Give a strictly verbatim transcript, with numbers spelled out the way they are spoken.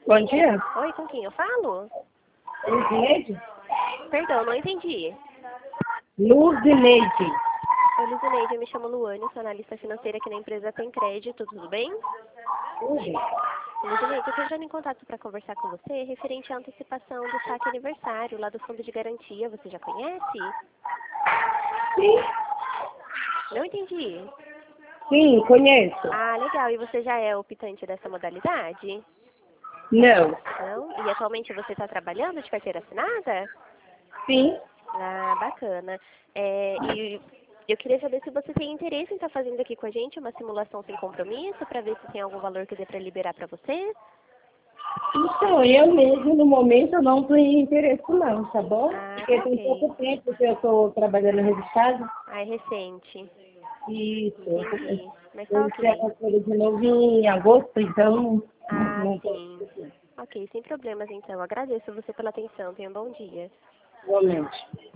Bom dia. Oi, com quem eu falo? Luzineide? Perdão, não entendi. Luzineide. Oi, Luzineide, eu me chamo Luane, sou analista financeira aqui na empresa Tem Crédito, tudo bem? Luzi. Luzineide, eu estou entrando em contato para conversar com você referente à antecipação do saque aniversário lá do Fundo de Garantia. Você já conhece? Sim. Não entendi. Sim, conheço. Ah, legal. E você já é optante dessa modalidade? Não. Não? E atualmente você está trabalhando de carteira assinada? Sim. Ah, bacana. É, e eu queria saber se você tem interesse em estar fazendo aqui com a gente uma simulação sem compromisso, para ver se tem algum valor que dê para liberar para você. Então, eu mesmo, no momento, eu não tenho interesse não, tá bom? Ah, Porque tá tem ok. pouco tempo que eu estou trabalhando registrado. Ah, é recente. Isso. Entendi. Mas Eu tá iniciei a ok. carteira de novo em agosto, então Ah, não posso sim. fazer. Ok, sem problemas então. Agradeço você pela atenção. Tenha um bom dia. Igualmente.